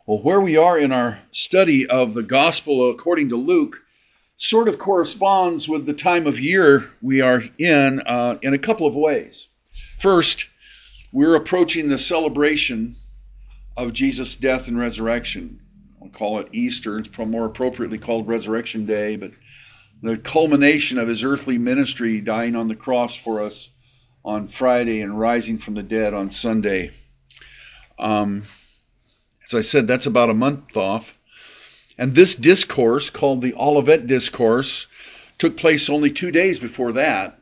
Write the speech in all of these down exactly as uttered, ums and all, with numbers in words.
Well, where we are in our study of the Gospel according to Luke sort of corresponds with the time of year we are in uh, in a couple of ways. First, we're approaching the celebration of Jesus' death and resurrection. We'll call it Easter. It's more appropriately called Resurrection Day, but the culmination of his earthly ministry, dying on the cross for us on Friday and rising from the dead on Sunday. Um, as I said, that's about a month off. And this discourse, called the Olivet Discourse, took place only two days before that.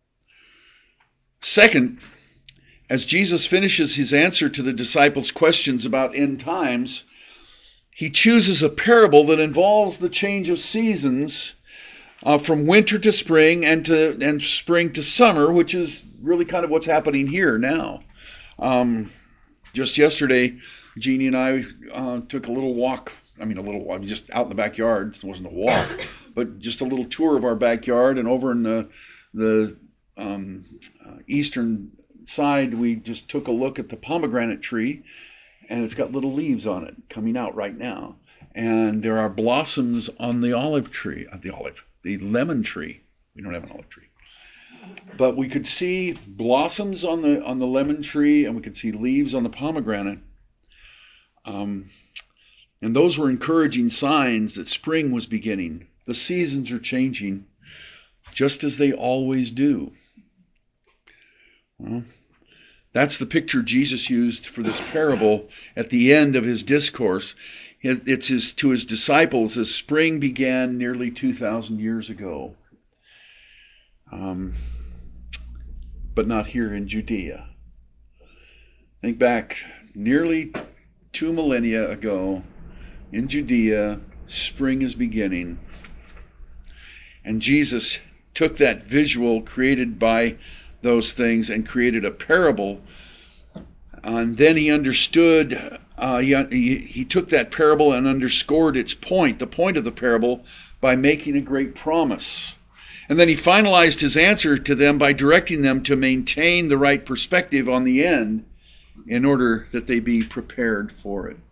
Second, as Jesus finishes his answer to the disciples' questions about end times, he chooses a parable that involves the change of seasons uh, from winter to spring and to and spring to summer, which is really kind of what's happening here now. Um, just yesterday, Jeannie and I uh, took a little walk. I mean, a little walk, just out in the backyard. It wasn't a walk, but just a little tour of our backyard. And over in the the um, uh, eastern side, we just took a look at the pomegranate tree, and it's got little leaves on it coming out right now. And there are blossoms on the olive tree, uh, the olive, the lemon tree. We don't have an olive tree, but we could see blossoms on the on the lemon tree, and we could see leaves on the pomegranate. Um, and those were encouraging signs that spring was beginning. The seasons are changing, just as they always do. Well, that's the picture Jesus used for this parable at the end of his discourse. It's his, to his disciples as spring began nearly two thousand years ago. Um, but not here in Judea. Think back nearly two millennia ago in Judea, spring is beginning. And Jesus took that visual created by those things and created a parable. And then he understood, uh, he, he, he took that parable and underscored its point, the point of the parable, by making a great promise. And then he finalized his answer to them by directing them to maintain the right perspective on the end in order that they be prepared for it.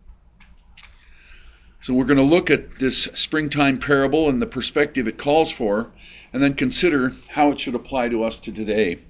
So we're going to look at this springtime parable and the perspective it calls for, and then consider how it should apply to us to today.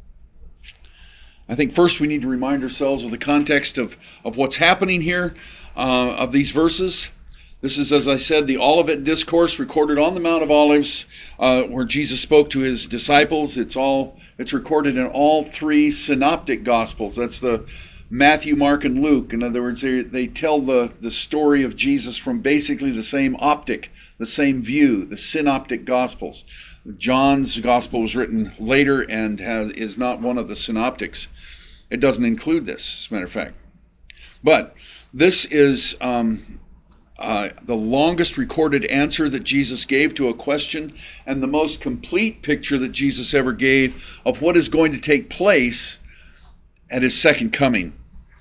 I think first we need to remind ourselves of the context of, of what's happening here, uh, of these verses. This is, as I said, the Olivet Discourse recorded on the Mount of Olives, uh, where Jesus spoke to his disciples. It's all it's recorded in all three synoptic Gospels. That's the Matthew, Mark, and Luke. In other words, they, they tell the, the story of Jesus from basically the same optic, the same view, the synoptic Gospels. John's Gospel was written later and has, is not one of the synoptics. It doesn't include this, as a matter of fact. But this is um, uh, the longest recorded answer that Jesus gave to a question, and the most complete picture that Jesus ever gave of what is going to take place at his second coming.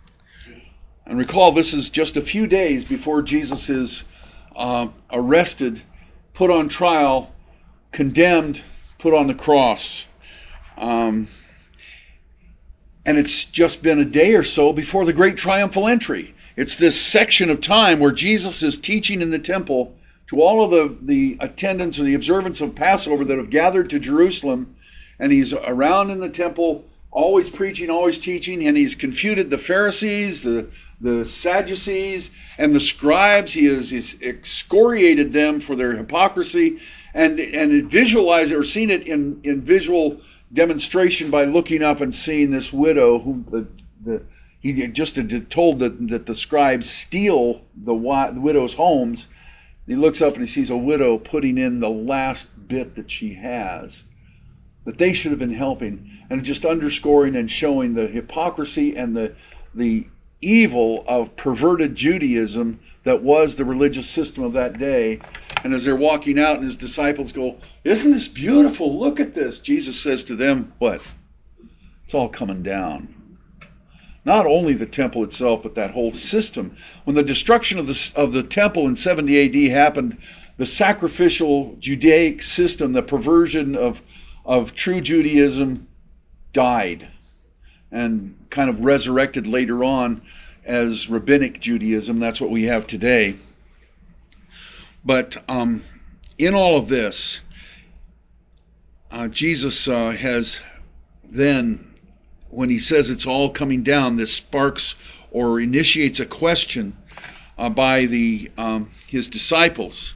And recall, this is just a few days before Jesus is uh, arrested, put on trial, condemned, put on the cross. Um, and it's just been a day or so before the great triumphal entry. It's this section of time where Jesus is teaching in the temple to all of the, the attendants or the observants of Passover that have gathered to Jerusalem. And he's around in the temple, always preaching, always teaching, and he's confuted the Pharisees, the, the Sadducees, and the scribes. He has he's excoriated them for their hypocrisy, and and visualized it or seen it in, in visual demonstration by looking up and seeing this widow whom the, the he had just told that, that the scribes steal the, the widow's homes. He looks up and he sees a widow putting in the last bit that she has, that they should have been helping, and just underscoring and showing the hypocrisy and the the evil of perverted Judaism that was the religious system of that day. And as they're walking out and his disciples go, "Isn't this beautiful? Look at this." Jesus says to them, what? It's all coming down. Not only the temple itself, but that whole system. When the destruction of the, of the temple in seventy A D happened, the sacrificial Judaic system, the perversion of, of true Judaism, died and kind of resurrected later on as Rabbinic Judaism. That's what we have today. But um, in all of this, uh, Jesus uh, has then, when he says it's all coming down, this sparks or initiates a question uh, by the um, his disciples.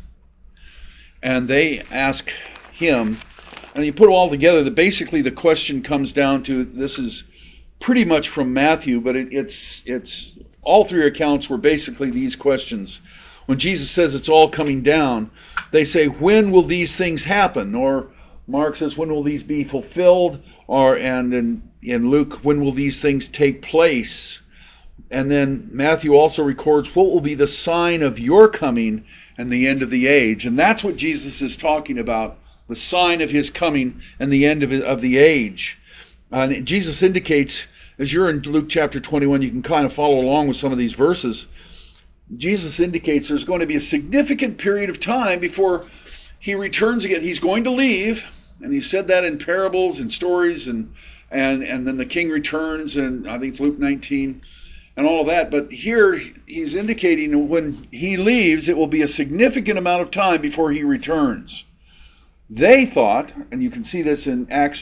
And they ask him, and you put it all together, that basically the question comes down to, this is pretty much from Matthew, but it, it's it's all three accounts were basically these questions. When Jesus says it's all coming down, they say, when will these things happen? Or Mark says, when will these be fulfilled? Or and in, in Luke, when will these things take place? And then Matthew also records, what will be the sign of your coming and the end of the age? And that's what Jesus is talking about, the sign of his coming and the end of, of the age. And Jesus indicates, as you're in Luke chapter twenty-one, you can kind of follow along with some of these verses. Jesus indicates there's going to be a significant period of time before he returns again. He's going to leave, and he said that in parables and stories, and and and then the king returns, and I think it's Luke nineteen, and all of that. But here he's indicating when he leaves, it will be a significant amount of time before he returns. They thought, and you can see this in Acts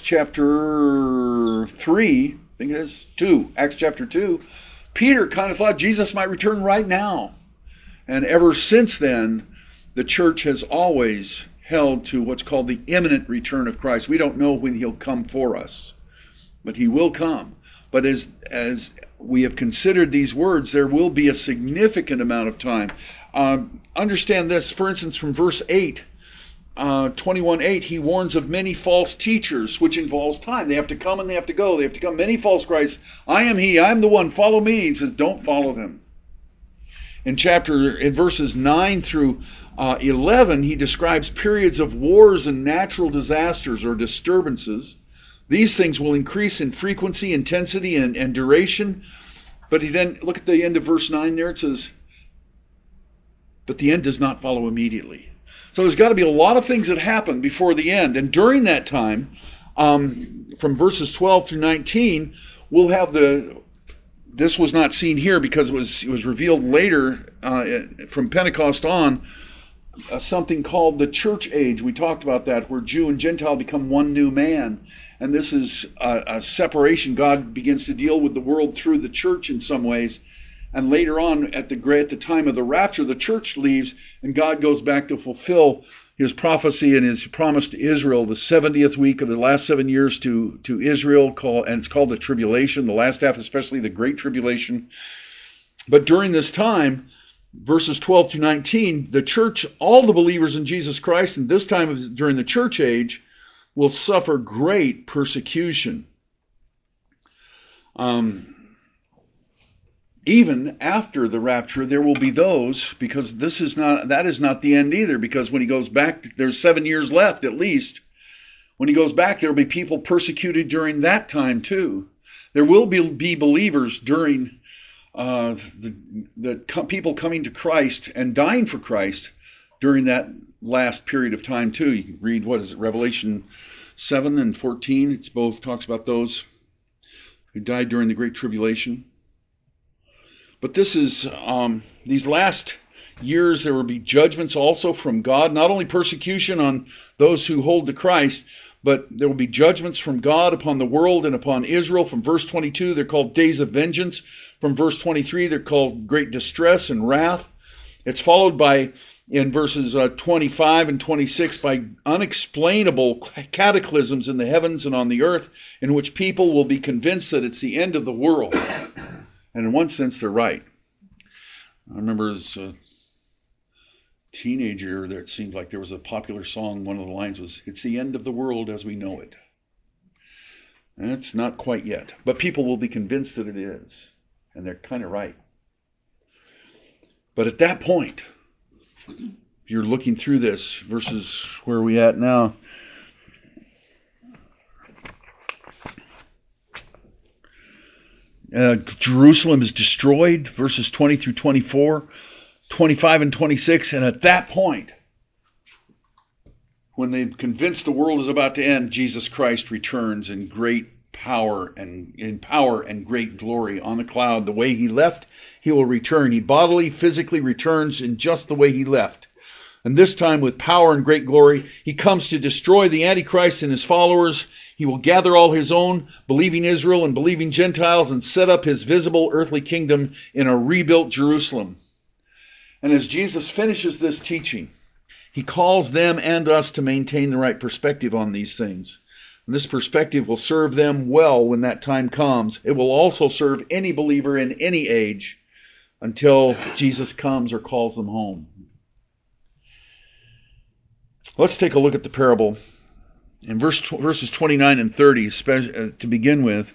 chapter three, I think it is, two, Acts chapter two, Peter kind of thought Jesus might return right now. And ever since then, the church has always held to what's called the imminent return of Christ. We don't know when he'll come for us, but he will come. But as as we have considered these words, there will be a significant amount of time. Um, understand this, for instance, from verse eight, uh, twenty-one eight, he warns of many false teachers, which involves time. They have to come and they have to go. They have to come. Many false Christs. I am he. I am the one. Follow me. He says, don't follow them. In chapter, in verses nine through uh, eleven, he describes periods of wars and natural disasters or disturbances. These things will increase in frequency, intensity, and, and duration. But he then, look at the end of verse nine there, it says, but the end does not follow immediately. So there's got to be a lot of things that happen before the end. And during that time, um, from verses twelve through nineteen, we'll have the, this was not seen here because it was, it was revealed later uh, from Pentecost on, uh, something called the church age. We talked about that, where Jew and Gentile become one new man. And this is a, a separation. God begins to deal with the world through the church in some ways. And later on, at the at the time of the rapture, the church leaves, and God goes back to fulfill his prophecy and his promise to Israel, the seventieth week of the last seven years to, to Israel, call, and it's called the tribulation, the last half, especially the Great Tribulation. But during this time, verses twelve to nineteen, the church, all the believers in Jesus Christ, and this time of, during the church age, will suffer great persecution. Um, even after the rapture, there will be those, because this is not, that is not the end either, because when he goes back, there's seven years left at least. When he goes back, there will be people persecuted during that time too. There will be, be believers during uh, the, the co- people coming to Christ and dying for Christ during that last period of time too. You can read, what is it, Revelation seven and fourteen. It's both talks about those who died during the Great Tribulation. But this is, um, these last years, there will be judgments also from God, not only persecution on those who hold to Christ, but there will be judgments from God upon the world and upon Israel. From verse twenty-two, they're called days of vengeance. From verse twenty-three, they're called great distress and wrath. It's followed by, in verses uh, twenty-five and twenty-six, by unexplainable cataclysms in the heavens and on the earth, in which people will be convinced that it's the end of the world. And in one sense, they're right. I remember as a teenager, there it seemed like there was a popular song. One of the lines was, "It's the end of the world as we know it." And it's not quite yet. But people will be convinced that it is. And they're kind of right. But at that point, you're looking through this versus where are we at now. Uh, Jerusalem is destroyed, verses twenty through twenty-four, twenty-five and twenty-six. And at that point, when they've convinced the world is about to end, Jesus Christ returns in great power and in power and great glory on the cloud, the way he left he will return. He bodily, physically returns in just the way he left. And this time with power and great glory. He comes to destroy the Antichrist and his followers. He will gather all his own, believing Israel and believing Gentiles, and set up his visible earthly kingdom in a rebuilt Jerusalem. And as Jesus finishes this teaching, he calls them and us to maintain the right perspective on these things. And this perspective will serve them well when that time comes. It will also serve any believer in any age until Jesus comes or calls them home. Let's take a look at the parable. In verse, verses twenty-nine and thirty, to begin with,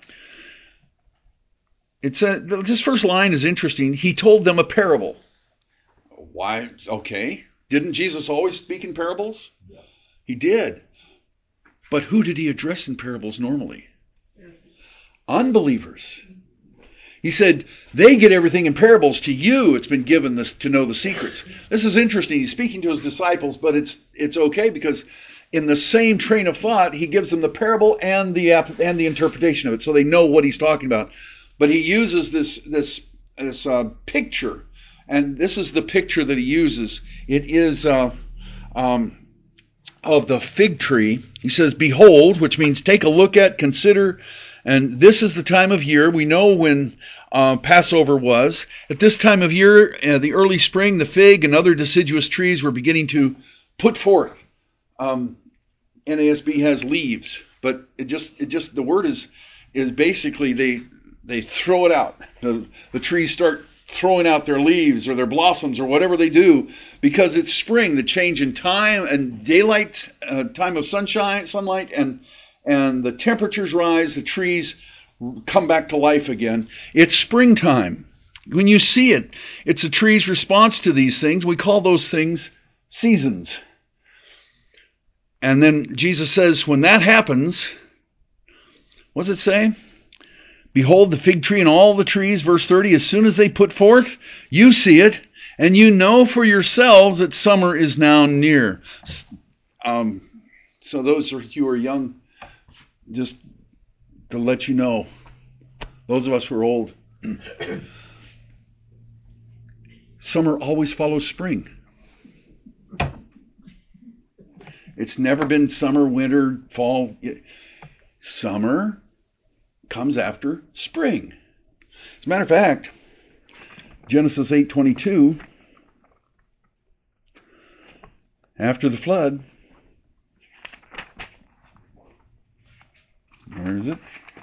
it's a, this first line is interesting. He told them a parable. Why? Okay. Didn't Jesus always speak in parables? Yeah. He did. But who did he address in parables normally? Yes. Unbelievers. He said, they get everything in parables. To you, it's been given this to know the secrets. This is interesting. He's speaking to his disciples, but it's it's okay because in the same train of thought, he gives them the parable and the and the interpretation of it, so they know what he's talking about. But he uses this this this uh, picture, and this is the picture that he uses. It is uh, um, of the fig tree. He says, "Behold," which means take a look at, consider. And this is the time of year. We know when uh, Passover was. At this time of year, uh, the early spring, the fig and other deciduous trees were beginning to put forth. Um, N A S B has leaves, but it just it just the word is is basically they they throw it out. The, the trees start throwing out their leaves or their blossoms or whatever they do because it's spring. The change in time and daylight, uh, time of sunshine, sunlight, and and the temperatures rise, the trees come back to life again. It's springtime. When you see it, it's a tree's response to these things. We call those things seasons. And then Jesus says, when that happens, what does it say? Behold the fig tree and all the trees, verse thirty, as soon as they put forth, you see it, and you know for yourselves that summer is now near. Um, so those of you who are young, just to let you know, those of us who are old, summer always follows spring. It's never been summer, winter, fall. Summer comes after spring. As a matter of fact, Genesis eight twenty-two, after the flood, where is it?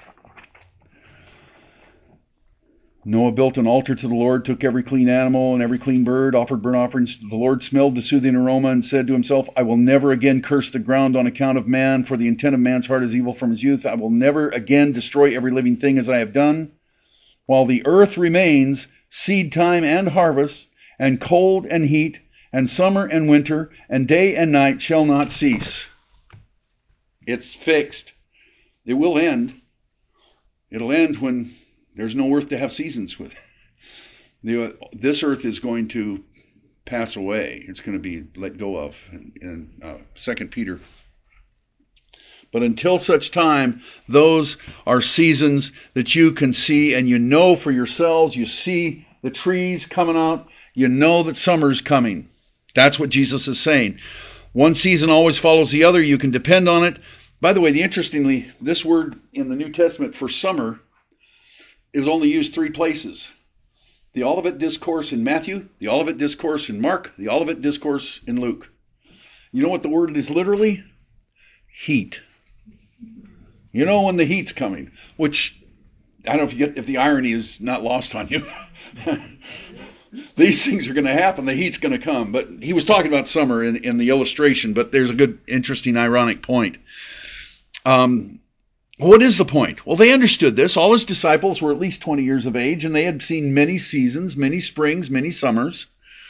Noah built an altar to the Lord, took every clean animal and every clean bird, offered burnt offerings. The Lord smelled the soothing aroma and said to himself, I will never again curse the ground on account of man, for the intent of man's heart is evil from his youth. I will never again destroy every living thing as I have done. While the earth remains, seed time and harvest, and cold and heat, and summer and winter, and day and night shall not cease. It's fixed. It will end. It'll end when there's no earth to have seasons with. The, this earth is going to pass away. It's going to be let go of in, in uh, Second Peter. But until such time, those are seasons that you can see and you know for yourselves. You see the trees coming out. You know that summer's coming. That's what Jesus is saying. One season always follows the other. You can depend on it. By the way, the interestingly, this word in the New Testament for summer is only used three places. The Olivet Discourse in Matthew, the Olivet Discourse in Mark, the Olivet Discourse in Luke. You know what the word is literally? Heat. You know when the heat's coming, which I don't know if you get if the irony is not lost on you. These things are going to happen. The heat's going to come. But he was talking about summer in, in the illustration, but there's a good, interesting, ironic point. Um, What is the point? Well, they understood this. All his disciples were at least twenty years of age, and they had seen many seasons, many springs, many summers.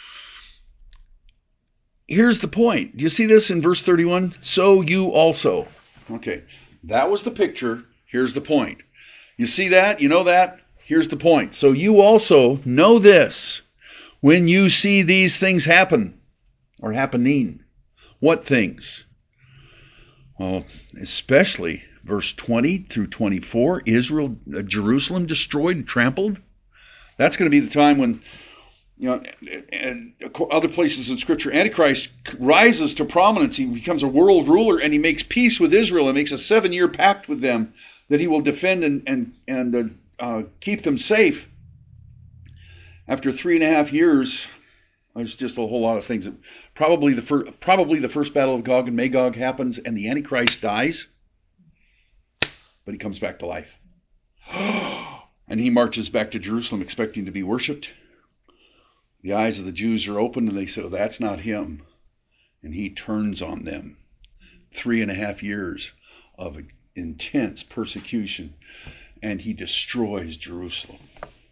Here's the point. Do you see this in verse thirty-one? So you also. Okay, that was the picture. Here's the point. You see that? You know that? Here's the point. So you also know this when you see these things happen or happening. What things? Well, especially verse twenty through twenty-four, Israel, uh, Jerusalem destroyed and trampled. That's going to be the time when, you know, and other places in Scripture, Antichrist rises to prominence. He becomes a world ruler, and he makes peace with Israel and makes a seven-year pact with them that he will defend and and and uh, uh, keep them safe. After three and a half years, there's just a whole lot of things. Probably the first, probably the first battle of Gog and Magog happens, and the Antichrist dies, but he comes back to life. And he marches back to Jerusalem expecting to be worshipped. The eyes of the Jews are opened and they say, oh, that's not him. And he turns on them. Three and a half years of intense persecution. And he destroys Jerusalem.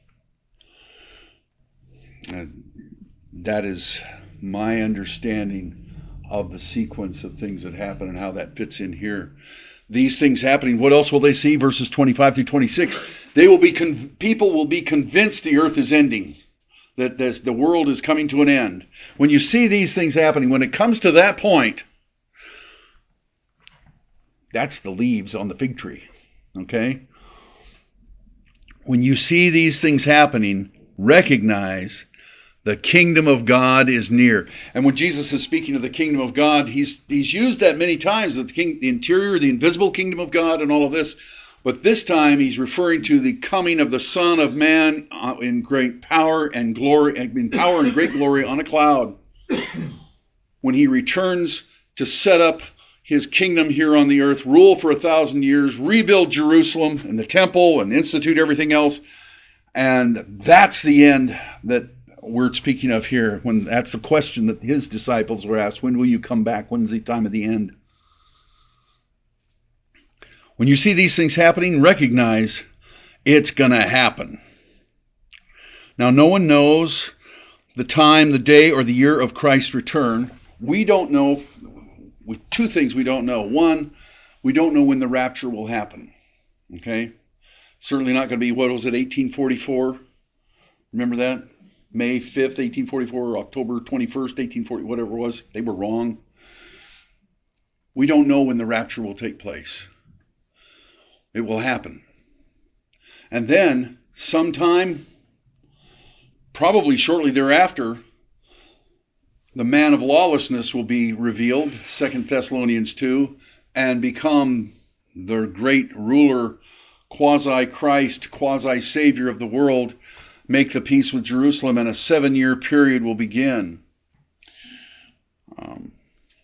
And that is my understanding of the sequence of things that happen and how that fits in here. These things happening, what else will they see? Verses twenty-five through twenty-six. They will be con- people will be convinced the earth is ending, that this, the world is coming to an end. When you see these things happening, when it comes to that point, that's the leaves on the fig tree. Okay? When you see these things happening, recognize the kingdom of God is near. And when Jesus is speaking of the kingdom of God, he's he's used that many times, that the, king, the interior, the invisible kingdom of God and all of this. But this time he's referring to the coming of the Son of Man in great power and glory, in power and great glory on a cloud. When he returns to set up his kingdom here on the earth, rule for a thousand years, rebuild Jerusalem and the temple and institute everything else. And that's the end that we're speaking of here. When that's the question that his disciples were asked, when will you come back? When's the time of the end? When you see these things happening, recognize it's going to happen. Now, no one knows the time, the day, or the year of Christ's return. We don't know. With two things we don't know. One, we don't know when the rapture will happen. Okay? Certainly not going to be, what was it, eighteen forty-four? Remember that? May fifth, eighteen forty-four, or October twenty-first, eighteen forty, whatever it was. They were wrong. We don't know when the rapture will take place. It will happen. And then, sometime, probably shortly thereafter, the man of lawlessness will be revealed, Second Thessalonians two, and become the great ruler, quasi-Christ, quasi-Savior of the world, make the peace with Jerusalem, and a seven-year period will begin. Um,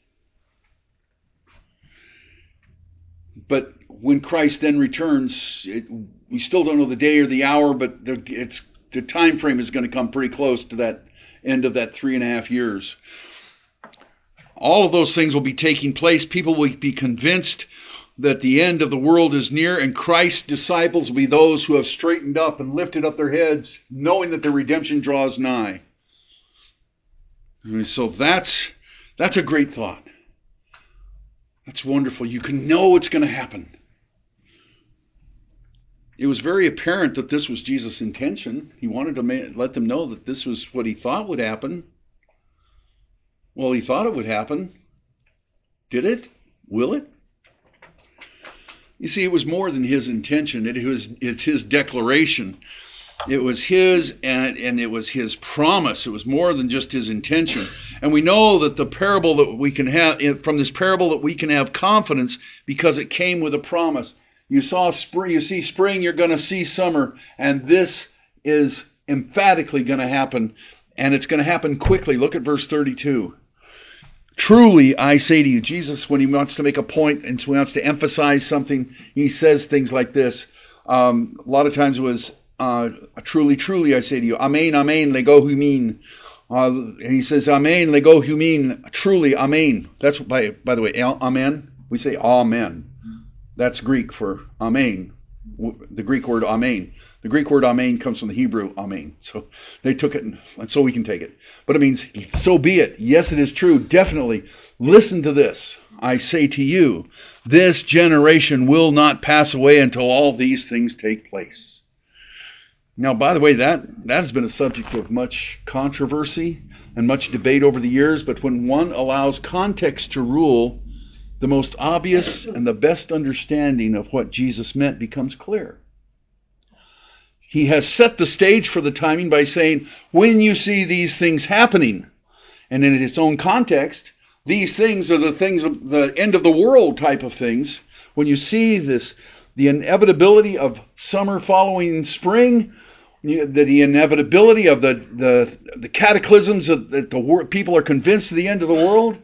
but when Christ then returns, it, we still don't know the day or the hour, but the, it's, the time frame is going to come pretty close to that end of that three and a half years. All of those things will be taking place. People will be convinced that the end of the world is near, and Christ's disciples will be those who have straightened up and lifted up their heads, knowing that their redemption draws nigh. And so that's that's a great thought. That's wonderful. You can know it's going to happen. It was very apparent that this was Jesus' intention. He wanted to ma- let them know that this was what he thought would happen. Well, he thought it would happen. Did it? Will it? You see, it was more than his intention. It was it's his declaration. It was his and and it was his promise. It was more than just his intention. And we know that the parable that we can have from this parable that we can have confidence because it came with a promise. You saw spring, you see spring, you're going to see summer, and this is emphatically going to happen, and it's going to happen quickly. Look at verse thirty-two. Truly, I say to you, Jesus, when he wants to make a point and he wants to emphasize something, he says things like this. Um, a lot of times it was, uh, truly, truly, I say to you, amen, amen, lego humin. Uh, and he says, amen, lego humin, truly, amen. That's, by, by the way, amen, we say amen. That's Greek for amen, the Greek word amen. The Greek word amen comes from the Hebrew amen. So they took it, and, and so we can take it. But it means, so be it. Yes, it is true. Definitely. Listen to this. I say to you, this generation will not pass away until all these things take place. Now, by the way, that, that has been a subject of much controversy and much debate over the years. But when one allows context to rule, the most obvious and the best understanding of what Jesus meant becomes clear. he has set the stage for the timing by saying, when you see these things happening, and in its own context, these things are the things of the end of the world type of things. When you see this, the inevitability of summer following spring, the, the inevitability of the, the, the cataclysms of, that the wor- people are convinced of the end of the world,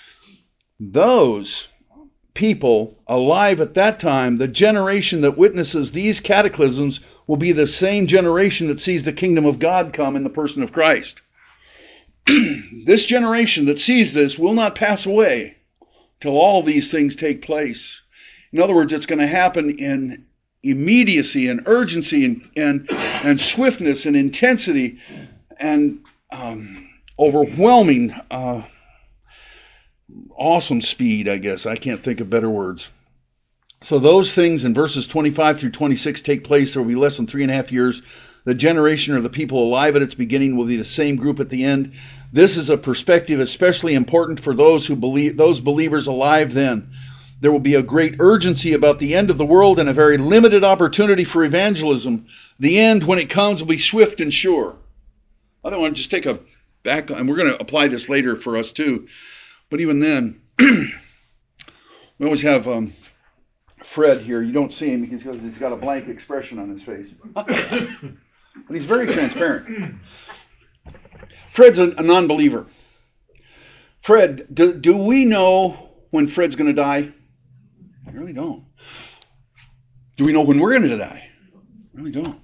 those people alive at that time, the generation that witnesses these cataclysms, will be the same generation that sees the kingdom of God come in the person of Christ. This generation that sees this will not pass away till all these things take place. In other words, it's going to happen in immediacy and urgency and and, and swiftness and intensity and um, overwhelming, uh, awesome speed, I guess. I can't think of better words. So those things in verses twenty-five through twenty-six take place. There will be less than three and a half years. The generation or the people alive at its beginning will be the same group at the end. This is a perspective especially important for those who believe, those believers alive then. There will be a great urgency about the end of the world and a very limited opportunity for evangelism. The end, when it comes, will be swift and sure. I don't want to just take a back, and we're going to apply this later for us too. But even then, we always have um, Fred here. You don't see him because he's got a blank expression on his face. But he's very transparent. Fred's a, a non-believer. Fred, do, do we know when Fred's going to die? I really don't. Do we know when we're going to die? I really don't.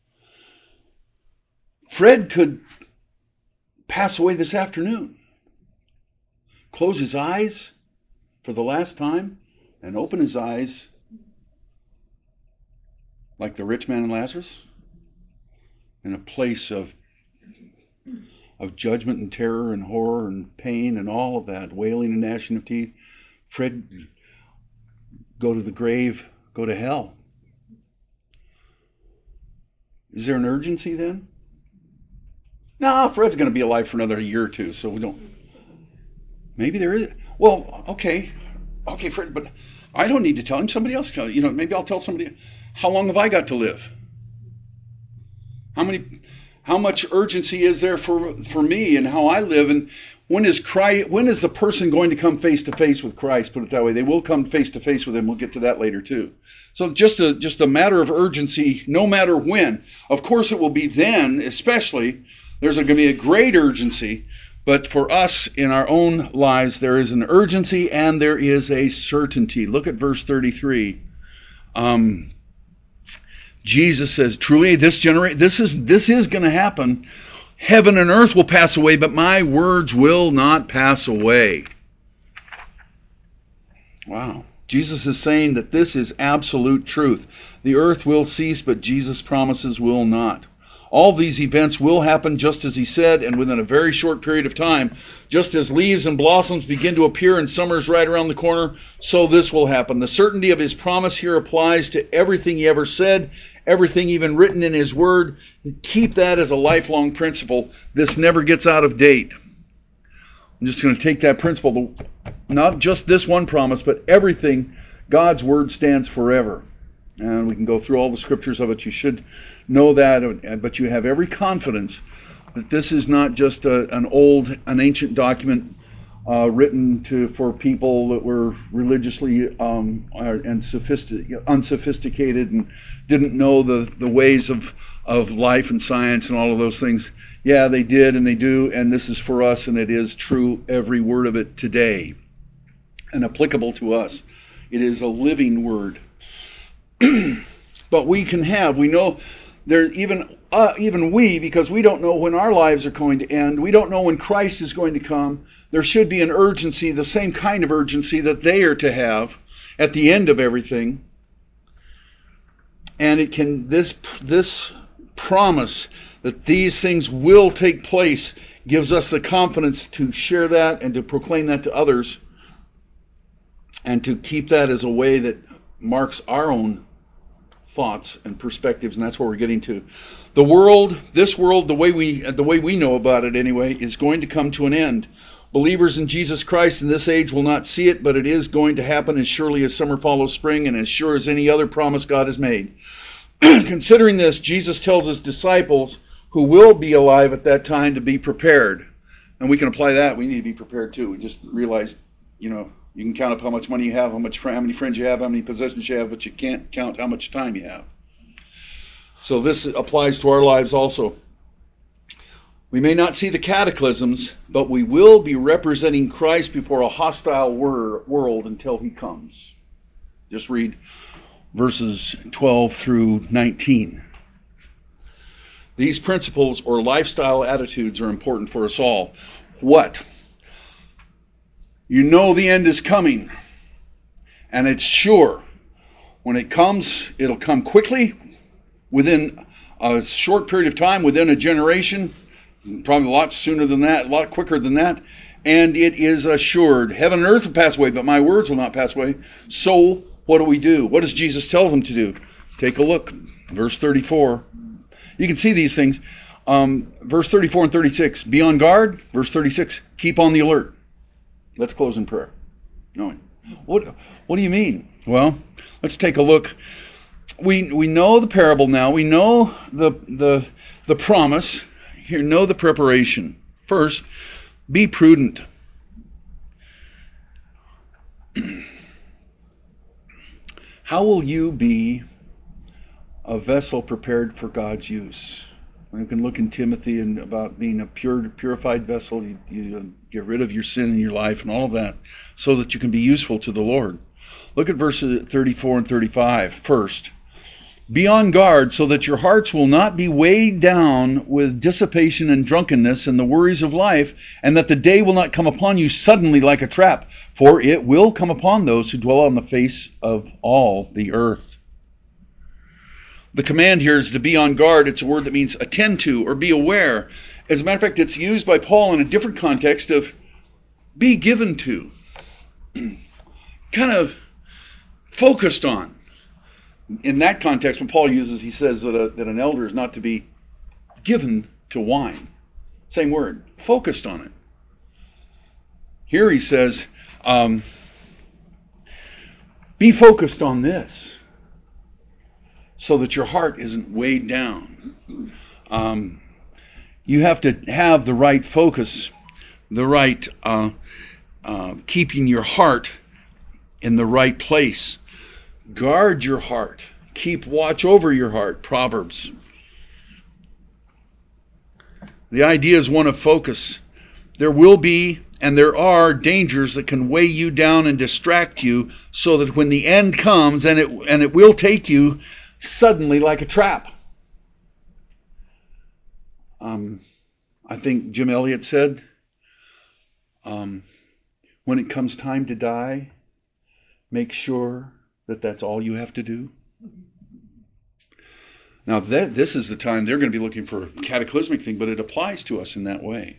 Fred could pass away this afternoon. Close his eyes for the last time and open his eyes like the rich man and Lazarus in a place of of judgment and terror and horror and pain and all of that, wailing and gnashing of teeth. Fred, go to the grave, go to hell. Is there an urgency then? No, Fred's going to be alive for another year or two, so we don't. Maybe there is. Well, okay, okay, Fred, but I don't need to tell him. Somebody else tell him. You know, maybe I'll tell somebody. How long have I got to live? How many? How much urgency is there for for me and how I live? And when is Christ, when is the person going to come face to face with Christ? Put it that way. They will come face to face with him. We'll get to that later too. So just a just a matter of urgency, no matter when. Of course, it will be then, especially. There's going to be a great urgency. But for us in our own lives, there is an urgency and there is a certainty. Look at verse thirty-three. Um, Jesus says, truly, this genera- this is this is going to happen. Heaven and earth will pass away, but my words will not pass away. Wow. Jesus is saying that this is absolute truth. The earth will cease, but Jesus' promises will not. All these events will happen just as he said, and within a very short period of time. Just as leaves and blossoms begin to appear and summer's right around the corner, so this will happen. The certainty of his promise here applies to everything he ever said, everything even written in his word. Keep that as a lifelong principle. This never gets out of date. I'm just going to take that principle, not just this one promise, but everything. God's word stands forever. And we can go through all the scriptures of it. You should know that, but you have every confidence that this is not just a, an old, an ancient document uh, written to for people that were religiously um, and sophistic, unsophisticated and didn't know the, the ways of, of life and science and all of those things. Yeah, they did and they do, and this is for us, and it is true, every word of it today, and applicable to us. It is a living word. But we can have, we know, there even uh, even we, because we don't know when our lives are going to end, we don't know when Christ is going to come. There should be an urgency, the same kind of urgency that they are to have at the end of everything. And it can this this promise that these things will take place gives us the confidence to share that and to proclaim that to others, and to keep that as a way that marks our own thoughts and perspectives, and that's where we're getting to. The world, this world, the way we the way we know about it anyway, is going to come to an end. Believers in Jesus Christ in this age will not see it, but it is going to happen as surely as summer follows spring and as sure as any other promise God has made. Considering this, Jesus tells his disciples who will be alive at that time to be prepared. And we can apply that. We need to be prepared too. We just realize, you know, you can count up how much money you have, how much, how many friends you have, how many possessions you have, but you can't count how much time you have. So this applies to our lives also. We may not see the cataclysms, but we will be representing Christ before a hostile wor- world until he comes. Just read verses twelve through nineteen. These principles or lifestyle attitudes are important for us all. What? You know the end is coming, and it's sure. When it comes, it'll come quickly, within a short period of time, within a generation, probably a lot sooner than that, a lot quicker than that, and it is assured. Heaven and earth will pass away, but my words will not pass away. So, what do we do? What does Jesus tell them to do? Take a look. Verse thirty-four. You can see these things. Um, verse thirty-four and thirty-six. Be on guard. Verse thirty-six. Keep on the alert. Let's close in prayer. No. What, what do you mean? Well, let's take a look. We we know the parable now. We know the the the promise. Here, know the preparation. First, be prudent. How will you be a vessel prepared for God's use? We can look in Timothy and about being a pure, purified vessel. You, you get rid of your sin in your life and all of that, so that you can be useful to the Lord. Look at verses thirty-four and thirty-five. First, be on guard so that your hearts will not be weighed down with dissipation and drunkenness and the worries of life, and that the day will not come upon you suddenly like a trap, for it will come upon those who dwell on the face of all the earth. The command here is to be on guard. It's a word that means attend to or be aware. As a matter of fact, it's used by Paul in a different context of be given to, kind of focused on. In that context, when Paul uses, he says that, a, that an elder is not to be given to wine. Same word, focused on it. Here he says, um, be focused on this, so that your heart isn't weighed down. Um, you have to have the right focus, the right uh, uh, keeping your heart in the right place. Guard your heart. Keep watch over your heart. Proverbs. The idea is one of focus. There will be and there are dangers that can weigh you down and distract you, so that when the end comes, and it and it will take you suddenly like a trap. Um, I think Jim Elliot said, um, when it comes time to die, make sure that that's all you have to do. Now, that, this is the time they're going to be looking for a cataclysmic thing, but it applies to us in that way.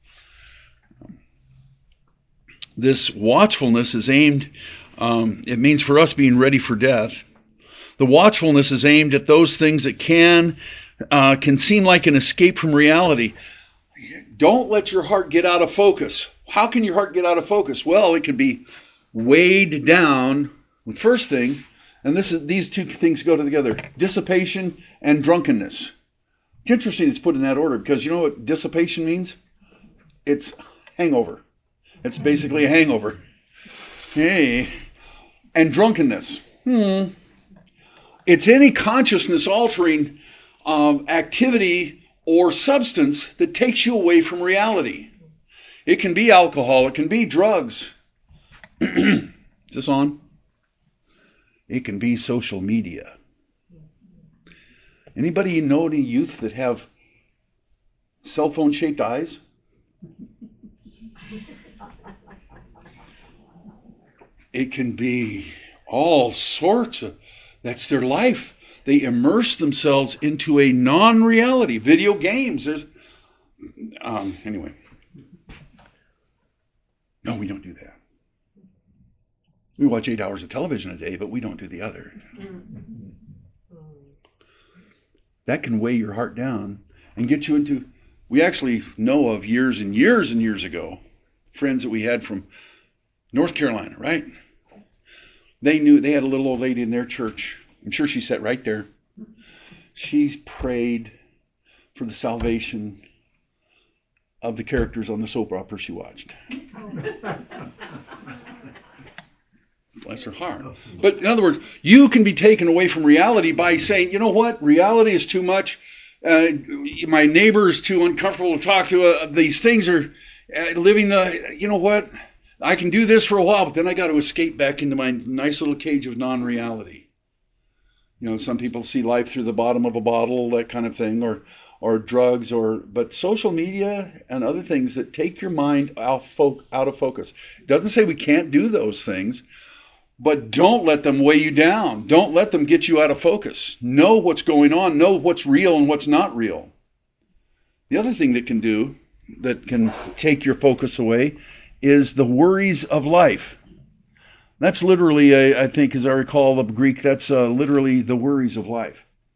This watchfulness is aimed, um, it means for us being ready for death. The watchfulness is aimed at those things that can uh, can seem like an escape from reality. Don't let your heart get out of focus. How can your heart get out of focus? Well, it can be weighed down with first thing, and this is these two things go together: dissipation and drunkenness. It's interesting it's put in that order, because you know what dissipation means? It's hangover. It's basically a hangover. Hey, and drunkenness. Hmm. It's any consciousness-altering um, activity or substance that takes you away from reality. It can be alcohol. It can be drugs. Is this on? It can be social media. Anybody know any youth that have cell phone-shaped eyes? It can be all sorts of, that's their life. They immerse themselves into a non-reality. Video games. There's, um, anyway. No, we don't do that. We watch eight hours of television a day, but we don't do the other. That can weigh your heart down and get you into, we actually know of years and years and years ago, friends that we had from North Carolina, right? They knew, they had a little old lady in their church. I'm sure she sat right there. She's prayed for the salvation of the characters on the soap opera she watched. Bless her heart. But in other words, you can be taken away from reality by saying, you know what, reality is too much. Uh, my neighbor is too uncomfortable to talk to. Uh, these things are uh, living the, you know what, I can do this for a while, but then I got to escape back into my nice little cage of non-reality. You know, some people see life through the bottom of a bottle, that kind of thing, or or drugs, or but social media and other things that take your mind out, fo- out of focus. It doesn't say we can't do those things, but don't let them weigh you down. Don't let them get you out of focus. Know what's going on. Know what's real and what's not real. The other thing that can do, that can take your focus away, is the worries of life. That's literally, a, I think, as I recall the Greek, that's uh, literally the worries of life.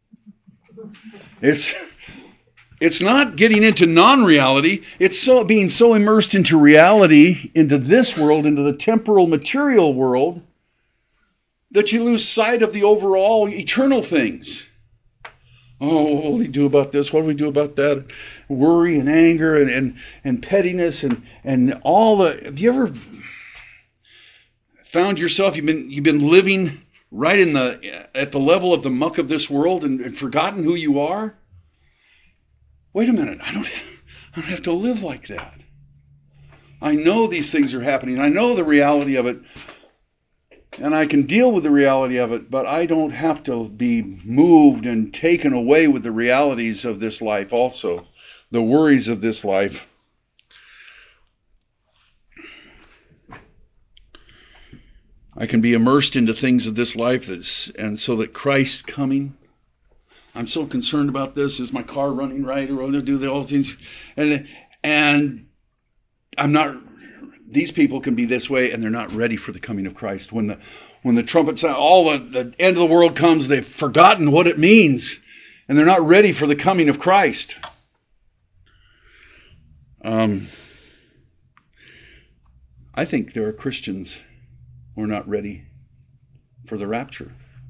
It's it's not getting into non-reality. It's so being so immersed into reality, into this world, into the temporal material world, that you lose sight of the overall eternal things. Oh, what will we do about this? What do we do about that? Worry and anger and, and, and pettiness and, and all the... Have you ever found yourself, you've been you've been living right in the at the level of the muck of this world and, and forgotten who you are? Wait a minute, I don't I don't have to live like that. I know these things are happening. I know the reality of it. And I can deal with the reality of it, but I don't have to be moved and taken away with the realities of this life also, the worries of this life. I can be immersed into things of this life, that's, and so that Christ's coming. I'm so concerned about this. Is my car running right? Or other do all these, and and I'm not. These people can be this way, and they're not ready for the coming of Christ. When the when the trumpet sound, all the, the end of the world comes, they've forgotten what it means, and they're not ready for the coming of Christ. Um, I think there are Christians who are not ready for the rapture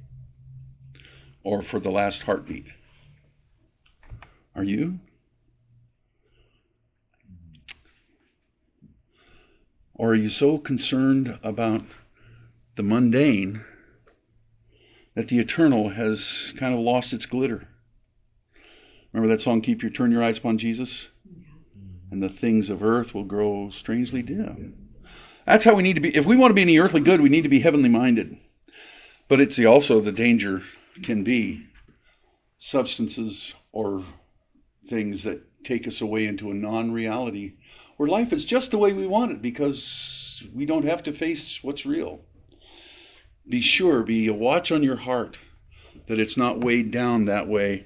or for the last heartbeat. Are you? Or are you so concerned about the mundane that the eternal has kind of lost its glitter? Remember that song, Keep Your Turn Your Eyes Upon Jesus? And the things of earth will grow strangely dim. That's how we need to be. If we want to be any earthly good, we need to be heavenly minded. But it's the, also the danger can be substances or things that take us away into a non-reality where life is just the way we want it because we don't have to face what's real. Be sure, be a watch on your heart that it's not weighed down that way.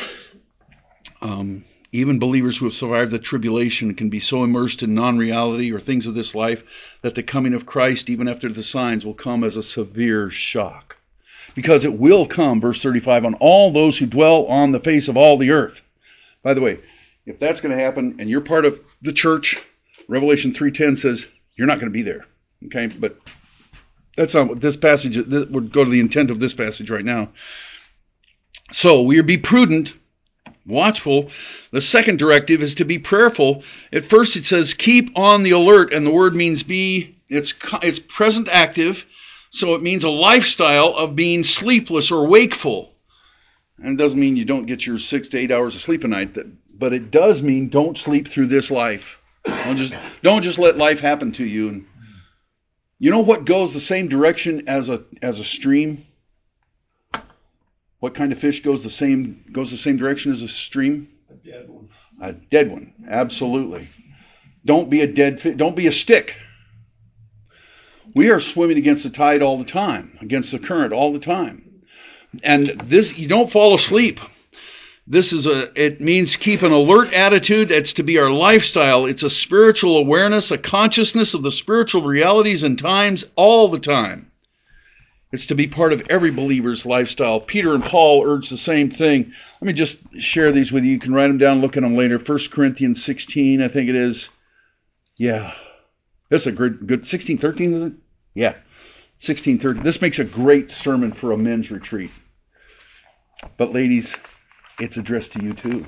Um, even believers who have survived the tribulation can be so immersed in non-reality or things of this life that the coming of Christ, even after the signs, will come as a severe shock. Because it will come, verse thirty-five, on all those who dwell on the face of all the earth. By the way, if that's going to happen and you're part of the church, Revelation three ten says you're not going to be there. Okay, but that's not what this passage, this would go to the intent of this passage right now. So we are be prudent, watchful. The second directive is to be prayerful. At first it says keep on the alert, and the word means be, it's it's present active, so it means a lifestyle of being sleepless or wakeful. And it doesn't mean you don't get your six to eight hours of sleep a night, but it does mean don't sleep through this life. Don't just don't just let life happen to you. And you know what goes the same direction as a as a stream? What kind of fish goes the same goes the same direction as a stream? A dead one. A dead one, absolutely. Don't be a dead fish. Don't be a stick. We are swimming against the tide all the time, against the current all the time. And this, you don't fall asleep. This is a, it means keep an alert attitude. It's to be our lifestyle. It's a spiritual awareness, a consciousness of the spiritual realities and times all the time. It's to be part of every believer's lifestyle. Peter and Paul urge the same thing. Let me just share these with you. You can write them down, look at them later. First Corinthians sixteen, I think it is. Yeah. That's a good, good sixteen thirteen, is it? Yeah. sixteen thirteen. This makes a great sermon for a men's retreat. But ladies, it's addressed to you too.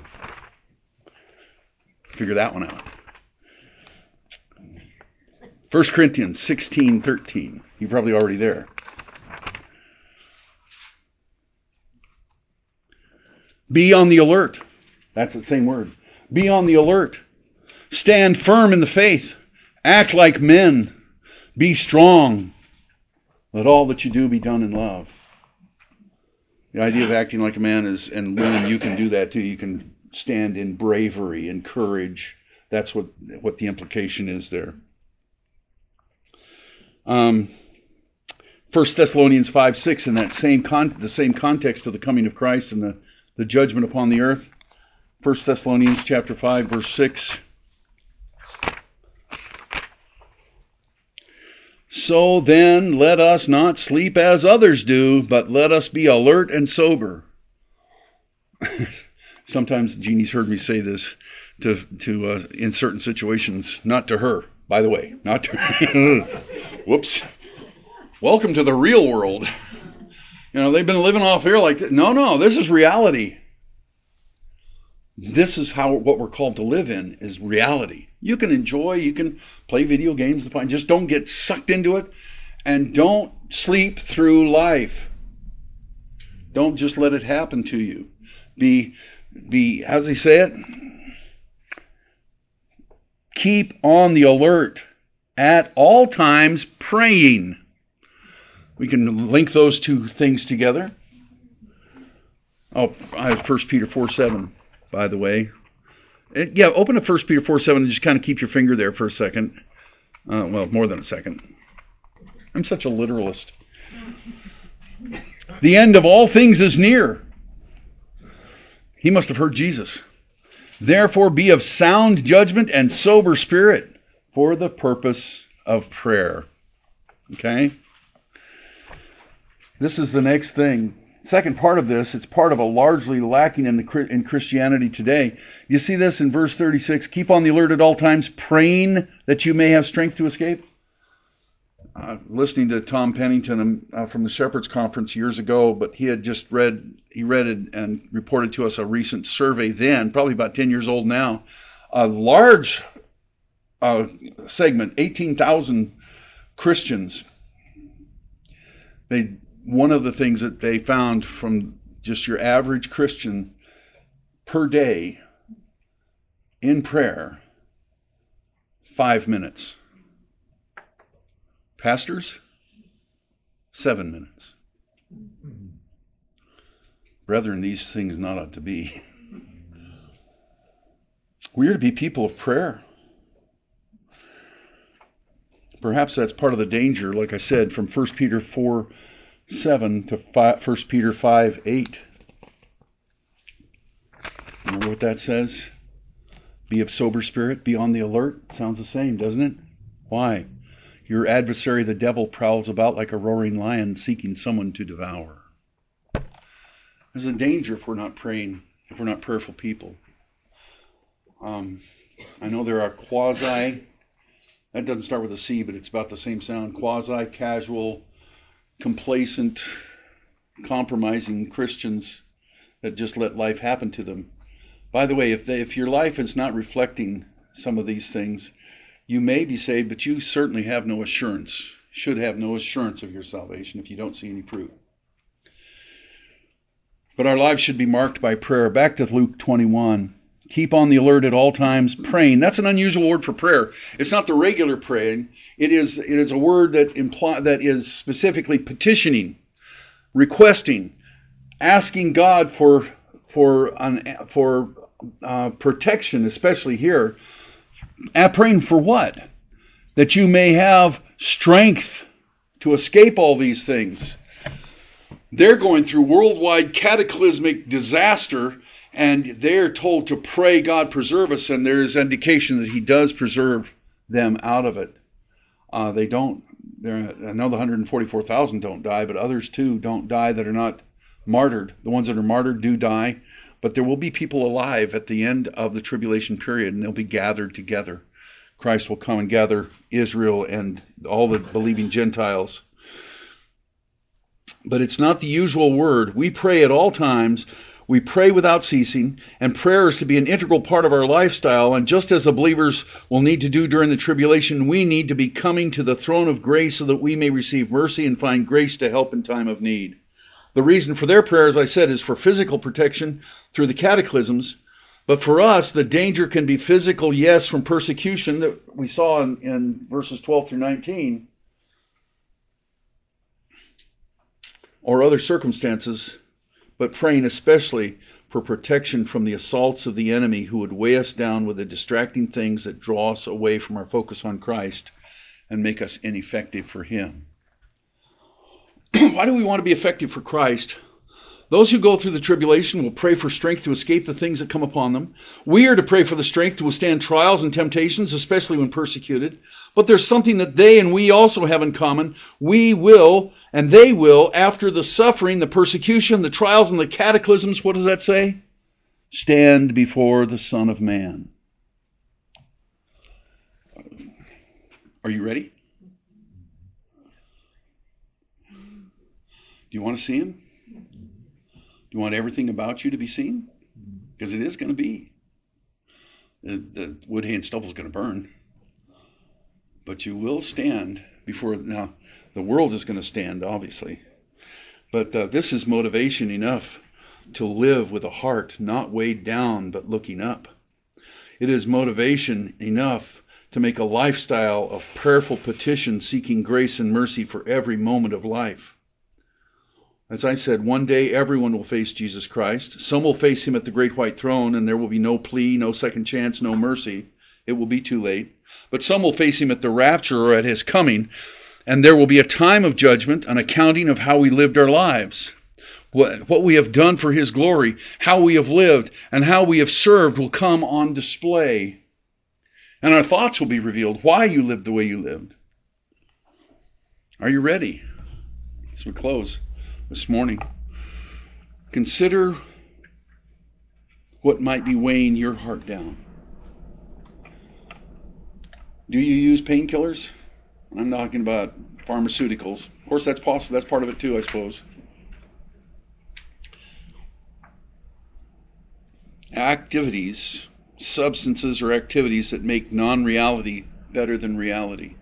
Figure that one out. First Corinthians sixteen thirteen. You're probably already there. Be on the alert. That's the same word. Be on the alert. Stand firm in the faith. Act like men. Be strong. Let all that you do be done in love. The idea of acting like a man is, and women, you can do that too. You can stand in bravery and courage. That's what, what the implication is there. Um, First Thessalonians five six, in that same con- the same context of the coming of Christ and the, the judgment upon the earth. First Thessalonians chapter five, verse six. So then, let us not sleep as others do, but let us be alert and sober. Sometimes Jeannie's heard me say this to to uh, in certain situations, not to her, by the way, not to her. Whoops. Welcome to the real world. You know, they've been living off here like, no, no, this is reality. This is how what we're called to live in is reality. You can enjoy, you can play video games, just don't get sucked into it, and don't sleep through life. Don't just let it happen to you. Be, be, how does he say it? Keep on the alert at all times, praying. We can link those two things together. Oh, I have First Peter four seven, by the way. It, yeah, open to First Peter four seven and just kind of keep your finger there for a second. Uh, well, more than a second. I'm such a literalist. The end of all things is near. He must have heard Jesus. Therefore be of sound judgment and sober spirit for the purpose of prayer. Okay? This is the next thing. Second part of this, it's part of a largely lacking in the in Christianity today. You see this in verse thirty-six. Keep on the alert at all times, praying that you may have strength to escape. Uh, listening to Tom Pennington uh, from the Shepherds Conference years ago, but he had just read, he read it and reported to us a recent survey then, probably about ten years old now. A large uh, segment, eighteen thousand Christians. They One of the things that they found from just your average Christian per day in prayer, five minutes. Pastors, seven minutes. Brethren, these things not ought to be. We are to be people of prayer. Perhaps that's part of the danger, like I said, from First Peter four seven to First Peter five eight. Remember what that says? Be of sober spirit, be on the alert. Sounds the same, doesn't it? Why? Your adversary, the devil, prowls about like a roaring lion seeking someone to devour. There's a danger if we're not praying, if we're not prayerful people. Um, I know there are quasi, that doesn't start with a C, but it's about the same sound, quasi-casual, complacent, compromising Christians that just let life happen to them. By the way, if they, if your life is not reflecting some of these things, you may be saved, but you certainly have no assurance, should have no assurance of your salvation if you don't see any fruit. But our lives should be marked by prayer. Back to Luke twenty-one. Keep on the alert at all times, praying. That's an unusual word for prayer. It's not the regular praying. It is it is a word that imply that is specifically petitioning, requesting, asking God for for for uh, protection, especially here. And praying for what? That you may have strength to escape all these things. They're going through worldwide cataclysmic disaster, and they're told to pray, God preserve us, and there's indication that He does preserve them out of it. Uh, they don't, I know the one hundred forty-four thousand don't die, but others too don't die that are not martyred. The ones that are martyred do die, but there will be people alive at the end of the tribulation period, and they'll be gathered together. Christ will come and gather Israel and all the believing Gentiles. But it's not the usual word. We pray at all times We pray without ceasing, and prayer is to be an integral part of our lifestyle. And just as the believers will need to do during the tribulation, we need to be coming to the throne of grace so that we may receive mercy and find grace to help in time of need. The reason for their prayer, as I said, is for physical protection through the cataclysms. But for us, the danger can be physical, yes, from persecution that we saw in, in verses twelve through nineteen, or other circumstances, but praying especially for protection from the assaults of the enemy who would weigh us down with the distracting things that draw us away from our focus on Christ and make us ineffective for Him. Why do we want to be effective for Christ? Those who go through the tribulation will pray for strength to escape the things that come upon them. We are to pray for the strength to withstand trials and temptations, especially when persecuted. But there's something that they and we also have in common. We will, and they will, after the suffering, the persecution, the trials, and the cataclysms, what does that say? Stand before the Son of Man. Are you ready? Do you want to see Him? You want everything about you to be seen? Because it is going to be. The, the wood, hay, and stubble is going to burn. But you will stand before. Now, the world is going to stand, obviously. But uh, this is motivation enough to live with a heart not weighed down, but looking up. It is motivation enough to make a lifestyle of prayerful petition, seeking grace and mercy for every moment of life. As I said, one day everyone will face Jesus Christ. Some will face Him at the great white throne, and there will be no plea, no second chance, no mercy. It will be too late. But some will face Him at the rapture or at His coming, and there will be a time of judgment, an accounting of how we lived our lives. What, what we have done for His glory, how we have lived, and how we have served will come on display. And our thoughts will be revealed, why you lived the way you lived. Are you ready? As we close this morning, consider what might be weighing your heart down. Do you use painkillers? I'm talking about pharmaceuticals. Of course, that's possible. That's part of it too, I suppose. Activities, substances or activities that make non-reality better than reality.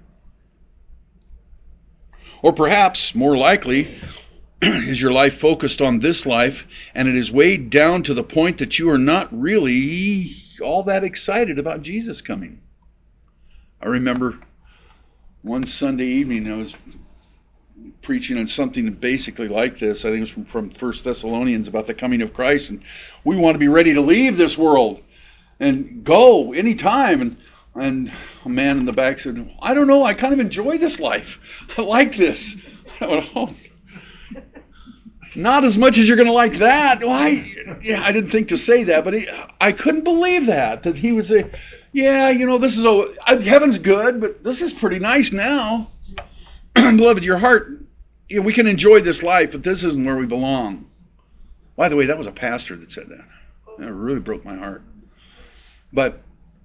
Or perhaps, more likely, is your life focused on this life, and it is weighed down to the point that you are not really all that excited about Jesus coming. I remember one Sunday evening I was preaching on something basically like this. I think it was from, from First Thessalonians about the coming of Christ, and we want to be ready to leave this world and go anytime. And, and a man in the back said, I don't know, I kind of enjoy this life. I like this. I went, oh, not as much as you're going to like that. Why? Yeah, I didn't think to say that, but he, I couldn't believe that, that he would say, yeah, you know, this is, a, heaven's good, but this is pretty nice now. Beloved, your heart, you know, we can enjoy this life, but this isn't where we belong. By the way, that was a pastor that said that. That really broke my heart. But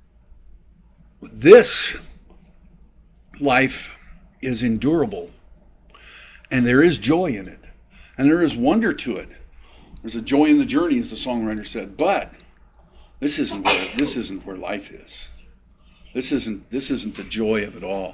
this life is endurable, and there is joy in it. And there is wonder to it. There's a joy in the journey, as the songwriter said. But this isn't where this isn't where life is. This isn't this isn't the joy of it all.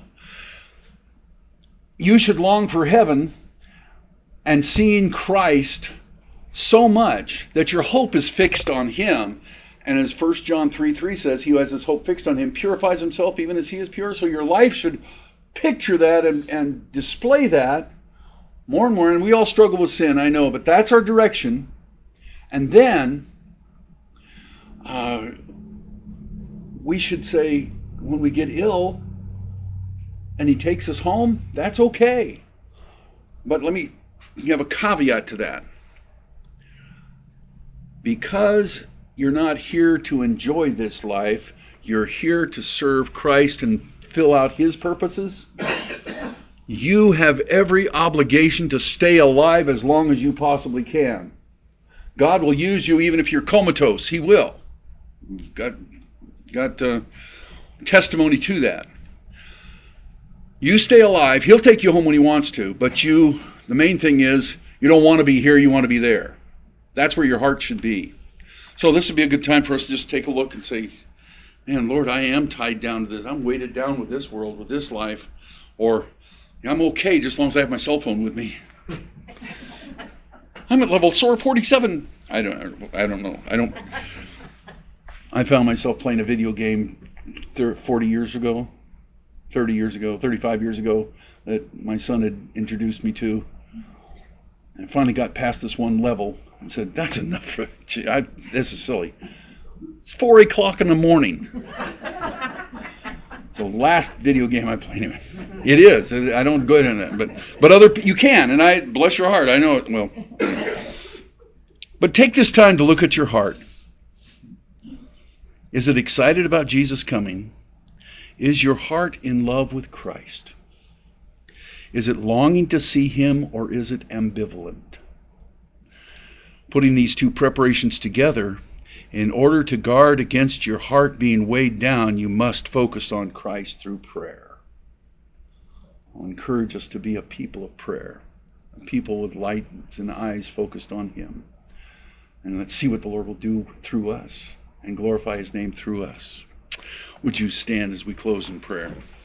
You should long for heaven and seeing Christ so much that your hope is fixed on Him. And as First John three three says, he who has his hope fixed on Him purifies himself even as He is pure. So your life should picture that and, and display that more and more. And we all struggle with sin, I know, but that's our direction. And then uh, we should say, when we get ill and He takes us home, that's okay. But let me you have a caveat to that. Because you're not here to enjoy this life, you're here to serve Christ and fill out His purposes. You have every obligation to stay alive as long as you possibly can. God will use you even if you're comatose. He will. Got, got uh, testimony to that. You stay alive. He'll take you home when He wants to. But you, the main thing is, you don't want to be here, you want to be there. That's where your heart should be. So this would be a good time for us to just take a look and say, man, Lord, I am tied down to this. I'm weighted down with this world, with this life. Or I'm okay just as long as I have my cell phone with me. I'm at level sore forty-seven. I don't I don't know. I don't I found myself playing a video game forty years ago, thirty years ago, thirty-five years ago that my son had introduced me to. And I finally got past this one level and said, that's enough. I, this is silly. It's four o'clock in the morning. It's the last video game I played. It is. I don't go into that, but but other you can, and I bless your heart. I know it well. But take this time to look at your heart. Is it excited about Jesus coming? Is your heart in love with Christ? Is it longing to see him, or is it ambivalent? Putting these two preparations together, in order to guard against your heart being weighed down, you must focus on Christ through prayer. I'll encourage us to be a people of prayer, a people with lights and eyes focused on him. And let's see what the Lord will do through us and glorify his name through us. Would you stand as we close in prayer?